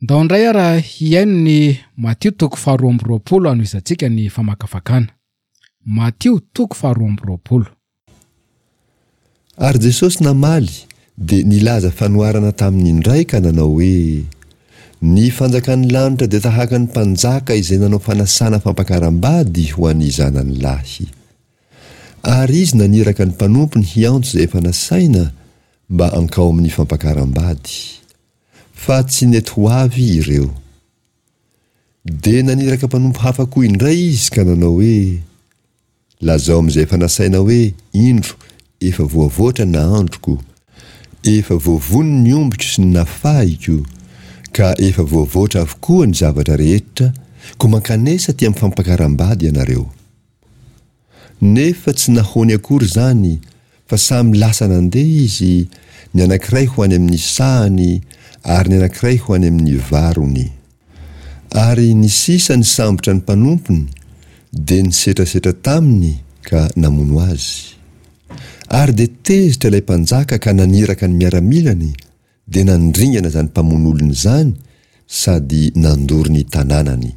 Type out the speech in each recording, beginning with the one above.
Ndao indray ara hiaino ny Matthieu 2:20 ano izantsika ny famakafakana. Matthieu 2:20. Ary Jesosy namaly dia nilaza fanoharana tamin'indray ka nanao hoe ny fanjakan'ny lanitra dia tahaka ny mpanjaka izay nanao fanasana fampakaram-bady ho an'ny zanany lahy. Ary izy naniraka ny mpanompony hiantso izay efa nasaina mba hankao amin'ny fampakaram-bady. Fa tsy nety ho avy ireo. Dia naniraka mpanompo hafa koa indray izy ka nanao hoe lazao amin'izay efa nasaina hoe indro efa voavoatra na androko, efa voavony ny ombitro sy ny nafahiko, ka efa voavoatra avokoa ny zavatra rehetra, ko mankanesa ty amin'ny fampakaram-bady ianareo. Nefa tsy nahony akory zany, fa samy lasa nandeha izy, ny anankiray ho any amin'ny sahany, ary ny anankiray ho any amin'ny varony. Ary ny sisa ny sambotra ny mpanompony, dia nisetrasetra taminy ka namono azy. Ary dia tezitra ilay mpanjaka ka naniraka ny miaramilany, dia nandringana zany mpamon'olony zany, sady nandory ny tanànany.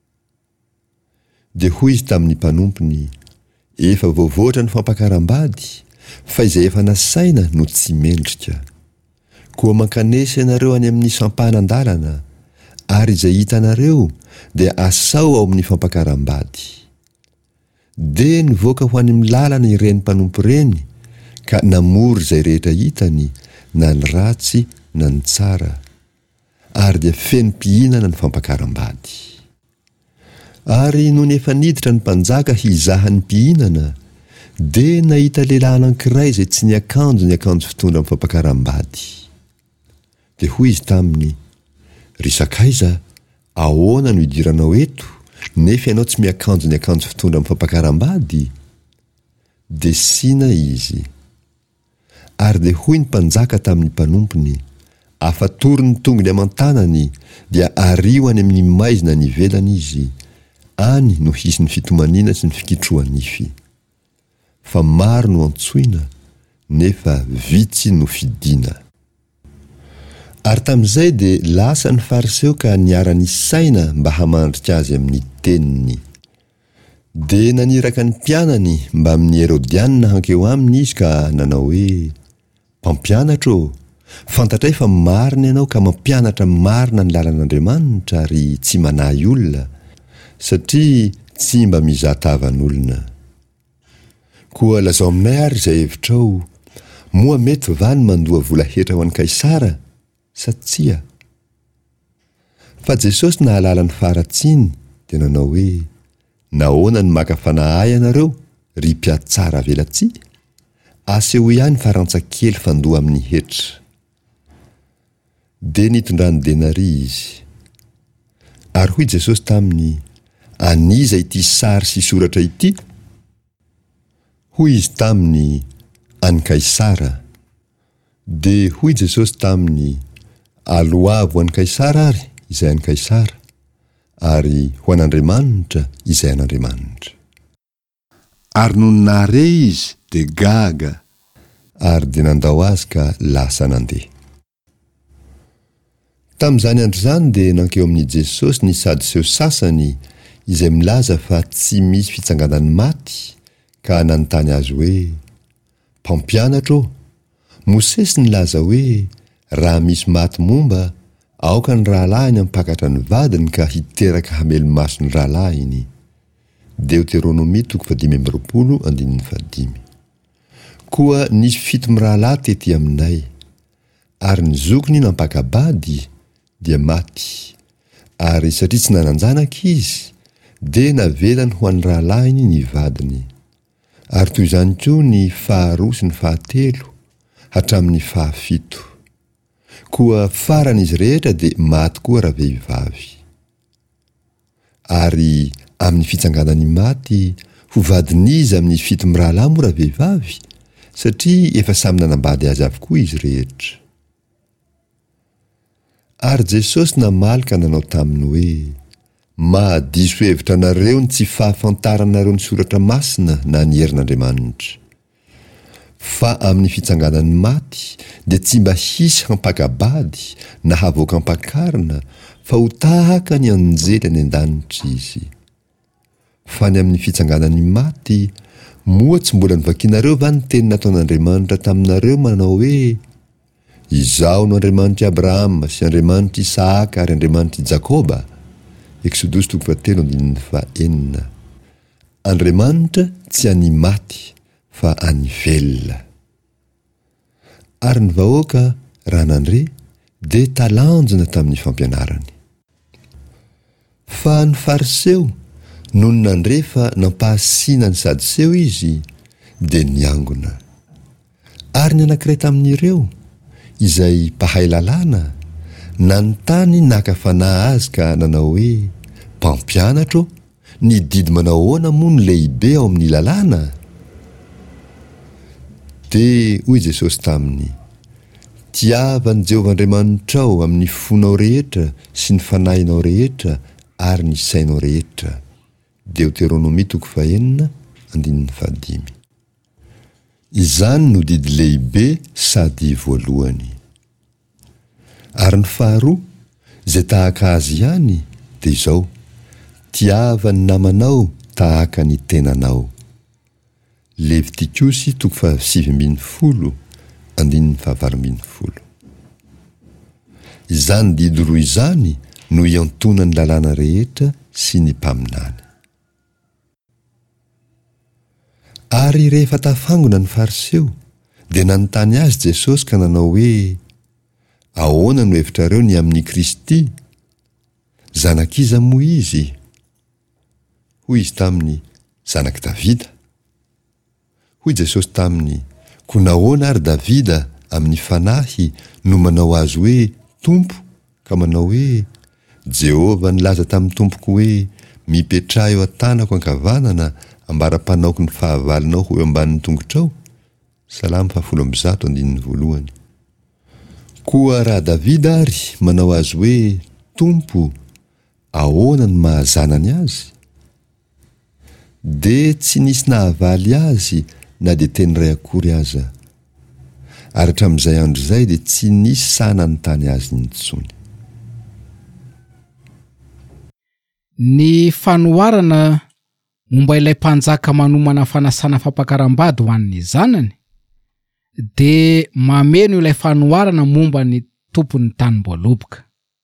Dia hoy izy tamin'ny mpanompony, efa voavoatra ny fampakaram-bady, fa izay efa nasaina no tsy mendrika. Koa mankanesa ianareo any amin'ny sampanan-dalana, ary izay hitanareo dia asao ao amin'ny fampakaram-bady. Dia nivoaka ho any amin'ny lalana ireny mpanompo ireny, ka namory izay rehetra hitany, na ny ratsy na ny tsara, ary dia feno mpihinana ny fampakaram-bady. Ary noho ny efa niditra ny mpanjaka hizaha ny mpihinana, dia nahita lehilahy anankiray izay tsy niakanjo ny akanjo fitondra amin'ny fampakaram-bady. Dia hoy izy taminy, ry Sakaiza, ahoana no idiranao eto, nefa ianao tsy miakanjo ny akanjo fitondra amin'ny fampakaram-bady? Dia sina izy. Ary dia hoy ny mpanjaka tamin'ny mpanompony, afatory ny tongony aman-tanany, dia ario any amin'ny maizina ny ivelany izy, any no hisy ny fitomaniana sy ny fikitroanify. Fa maro no antsoina, nefa vitsy no fidiana. Ary tamin'izay dia lasa ny fariseo ka niara-ny saina mba hamandrika azy amin'ny teniny. Dia naniraka ny mpianany mba amin'ny Herodianina hankeo aminy izy ka nanao hoe mpampianatro, fantatray fa marina ianao ka mampianatra marina ny lalan'Andriamanitra ary tsy manahy olona, satria tsy mba mizahatavan'olona. Koa lazao aminay ary izay hevitrao, moa mety va ny mandoa vola hetra ho an'i Kaisara, sa tsia? Fa Jesosy nahalala ny faratsiny, dia nanao hoe nahoana ny maka fanahy ianareo, ry mpiatsara velatsia? Aseho ihany farantsakely fandoa amin'ny hetra. Dia nitondrany denari izy. Ary hoy Jesosy taminy, aniza ity sary sy soratra ity? Hoy izy taminy, any Kaisara. Dia hoy Jesosy taminy, aloavo an'i Kaisara ary izay an'i Kaisara, ary ho an'Andriamanitra izay an'Andriamanitra. Ary no nare izy dia gaga, ary dia nandao azy ka lasa nandeha. Tamin'izany andro zany dia nankeo amin'i Jesosy ny Sadoseo sasany izay milaza fa tsy misy fitsanganany maty, ka nanontany azy hoe mpampianatro, Mosesy nilaza hoe raha misy maty momba, aoka ny rahalahiny hampakatra ny vadiny ka hiteraka hamelo-maso ny rahalahiny. Deuteronomia 5:15. Koa nisy 7 rahalahy tety aminay, ary ny zokiny nampakabady dia maty, ary satria tsy nananjanaka izy, dia navelany ho an'ny rahalahiny ny vadiny. Ary toy izany koa ny 2 sy ny 3 hatramin'ny 7. Koa faran'izy rehetra dia maty koa raha vehivavy. Ary amin'ny fitsanganany maty, ho vadin'izy amin'ny 7 rahalahy moa raha vehivavy, satria efa samy nanambady azy avokoa izy rehetra. Ary Jesosy namaly ka nanao taminy hoe mahadiso hevitra anareo ny tsy fahafantaranareo ny soratra masina na ny herin'Andriamanitra. fa amin'ny fitsanganany maty dia tsy mba hisy hampakabady na havoaka hampakarina fa ho tahaka ny anjely any an-danitra izy. Fa ny amin'ny fitsanganany maty moa tsy mbola nivakianareo va ny teny nataon'Andriamanitra taminareo manao hoe izaho no Andriamanitry Abrahama sy Andriamanitry Isaaka ary Andriamanitry Jakoba. Exodus 3:9. Andriamanitra tsy any maty fa any velona. Ary ny vahoaka raha nandre dia talanjona tamin'ny fampianarany. Fa ny fariseo noho ny nandre fa nampahasiana ny sadiseo izy dia niangona. Ary ny anankiray tamin'ireo izay mpahay lalàna nanontany naka fanahy azy ka nanao hoe mpampianatro ny didy manao ahoana moa ny lehibe ao amin'ny lalàna? Dia hoy Jesosy taminy, tiavany Jehovahandriamanitrao amin'ny fonao rehetra sy ny fanahinao rehetra ary ny sainao rehetra. Deuteronomia 4:5. Izany no didy lehibe sady voalohany. Ary ny faharoa izay tahaka azy ihany dia izao, tiava ny namanao tahaka ny tenanao. Levitikosy 7:20. Izany didy roa izany no iantonany lalàna rehetra sy ny mpaminany. Ary rehefa tafangona ny fariseo dia nanontany azy Jesosy ka nanao hoe ahoana no hevitrareo ny amin'ny Kristy? Zanak'iza moa izy? Hoy izy taminy, zanaky Davida. Hoy Jesosy taminy, ko nahoana ary Davida amin'ny fanahy no manao azy hoe tompo ka manao hoe Jehova nilaza tamin'ny tompoko hoe mipetraha eo an-tanako ankavanana ambara-panaoko ny fahavalinao ho eo ambanin'ny tongotrao. Salamo 1:1. Koa raha Davida ary manao azy hoe tompo, ahoana ny mahazanany azy? Dia tsy nisy nahavaly azy na dia teny ray akory aza. Ary hatramin'izay andro izay dia tsy nisy sahananontany azy intsony. Ny fanoharana momba ilay mpanjaka manomana fanasana fampakaram-bady ho an'ny zanany dia mameno ilay fanoharana momba ny tompon'ny tanim-boaloboka.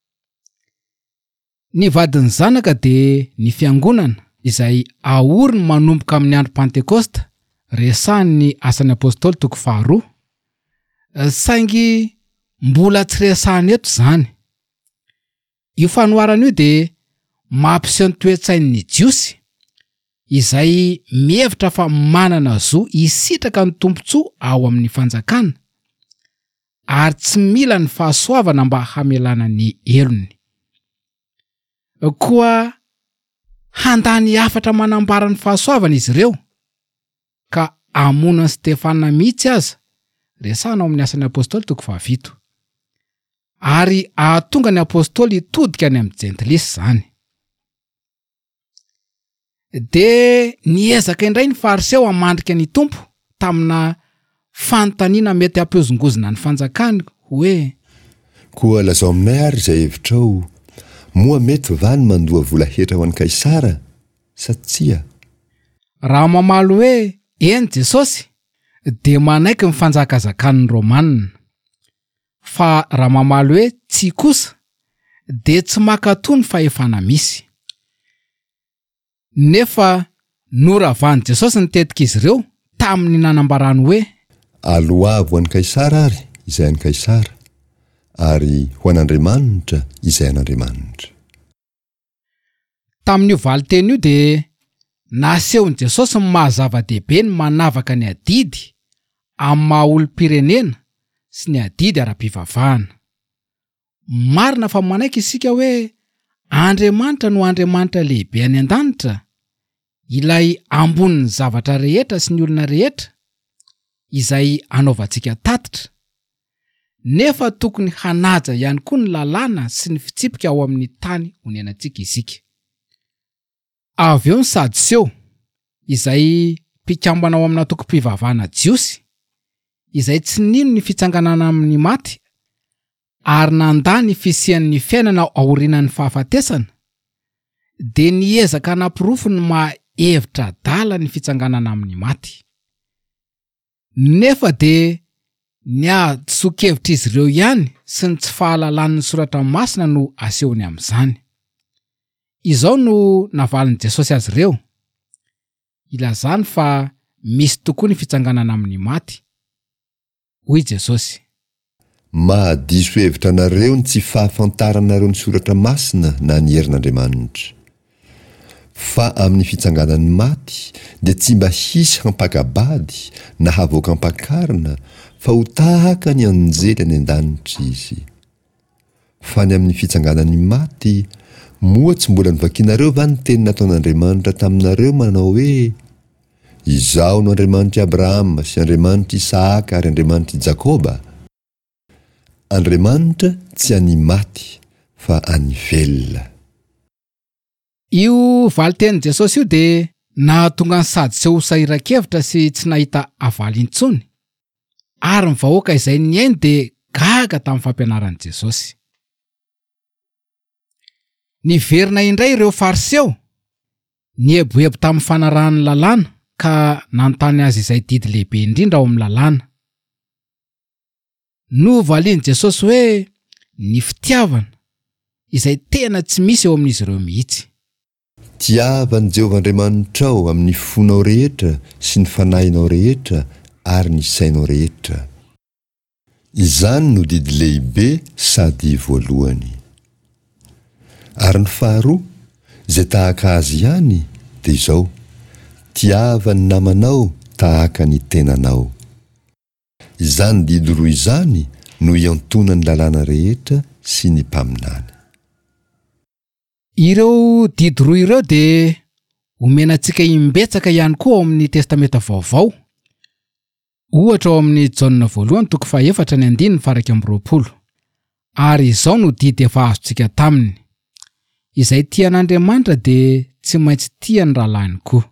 Ny vadiny zanaka dia ny fiangonana izay ahoriny manomboka amin'ny andro Pentekosta, resahan'ny Asan'ny Apôstôly 2. Saingy mbola tsy resahany eto zany. Io fanoharana io dia mampiseho ny toe-tsain'ny jiosy izay mihevitra fa manana zo hisitraka ny tompontsoa ao amin'ny fanjakana ary tsy mila ny fahasoavana mba hamelana ny elony. Koa handany hafatra manambara ny fahasoavana izy ireo ka amonan'i Stefana mihitsy aza, resahana ao amin'ny Asan'ny Apôstôly 7. Ary ahatonga ny apôstôly hitodika any amin'ny jentilisy zany. Dia niezaka indray ny fariseo hamandrika ny tompo tamina fanontaniana mety hampiozongozona ny fanjakany hoe koa lazao aminay ary izay hevitrao, moa mety va ny mandoa vola hetra ho an'i Kaisara sa tsia? Raha mamaly hoe eny Jesosy dia manaiky ny fanjakazakan'ny Romanina. Fa raha mamaly hoe tsy kosa dia tsy makatoa ny fahefana misy. Nefa noravan'i Jesosy nitetika izy ireo tamin'ny nanambarany hoe aloavo ho an'i Kaisara ary izay an'i Kaisara, ary ho an'Andriamanitra izay an'Andriamanitra. Tamin'io valiteny io dia nasehon'i Jesosy ny mahazava-dehibe ny manavaka ny adidy amin'ny maha-olom-pirenena sy ny adidy ara-pivavahana. Marina fa manaiky isika hoe Andriamanitra no Andriamanitra lehibe any an-danitra, ilay ambonin'ny zavatra rehetra sy ny olona rehetra izay anaovantsika tatitra. Nefa tokony hanaja ihany koa ny lalàna sy ny fitsipika ao amin'ny tany honenantsika isika. Avy eo ny Sadiseo izay mpikambana ao amina toko-pivavahana jiosy izay tsy nino ny fitsanganana amin'ny maty ary nandany fisian'ny fiainana aorinan'ny fahafatesana, dia niezaka nampirofo ny mahevitra dala ny fitsanganana amin'ny maty. Nefa dia niatsoakevitra izy ireo ihany sy ny tsy fahalalan'ny soratra masina no asehony amin'izany. Izao no navaliny Jesosy azy ireo, ilazany fa misy tokoa ny fitsanganana amin'ny maty. Hoy Jesosy: mahadiso hevitra anareo ny tsy fahafantaranareo ny soratra masina na ny herin'Andriamanitra. Fa amin'ny fitsanganan'ny maty dia tsy mba hisy hampakabady na havoaka hampakarina, fa ho tahaka ny anjely any an-danitra izy. Fa ny amin'ny fitsanganan'ny maty moa tsy mbola nivakianareo va ny teny nataon'Andriamanitra taminareo manao hoe: izaho no Andriamanitry Abrahama sy Andriamanitry Isaaka ary Andriamanitry Jakoba. Andriamanitra tsy any maty fa any velona. Io valitenin'i Jesosy io dia nahatonga ny sady tsy ho sahirankevitra sy tsy nahita avaly intsony, ary ny vahoaka izay niainy dia gaga tamin'ny fampianaran'i Jesosy. Niverina indray ireo fariseo, nieboebo tamin'ny fanarahan'ny lalàna ka nanontany azy izay didy lehibe indrindra ao amin'ny lalàna. No valian'i Jesosy hoe ny fitiavana izay tena tsy misy eo amin'izy ireo mihitsy. Tiavan'i Jehovah Andriamanitrao amin'ny fonao rehetra sy ny fanahinao rehetra ary ny sainao rehetra. Izany no didy lehibe sady voalohany. Ary ny faharoa, izay tahaka azy ihany, dia izao: tiava ny namanao tahaka ny tenanao. Izany didy roa izany no iantona ny lalàna rehetra sy ny mpaminany. Ireo didy roa ireo dia omenantsika imbetsaka ihany koa ao amin'ny testamenta vaovao. Ohatra ao amin'ny Jaona 1:4-20, ary izao no didy efa azontsika taminy: izay tia an'Andriamanitra dia tsy maintsy tia ny rahalainy koa.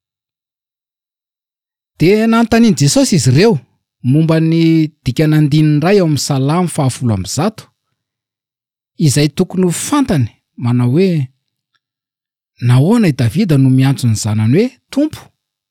Dia nanontaniany Jesosy izy ireo momba ny dikana 9 ao amin'ny Salamo 110, izay tokony ho fantany manao hoe: nahoana i Davida no miantso ny zanany hoe Tompo?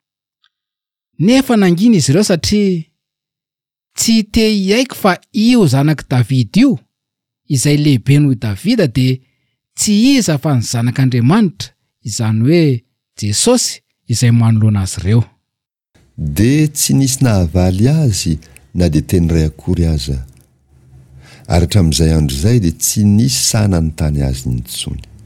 Nefa nangina izy ireo satria tsy te hiaiky fa io zanaky Davida io, izay lehibe noho Davida, dia tsy iza fa ny zanak'Andriamanitra, izany hoe Jesosy izay manoloana azy ireo. Dia tsy nisy nahavaly azy na dia teny ray akory aza, ary hatramin'izay andro izay dia tsy nisy sahy nanontany azy intsony.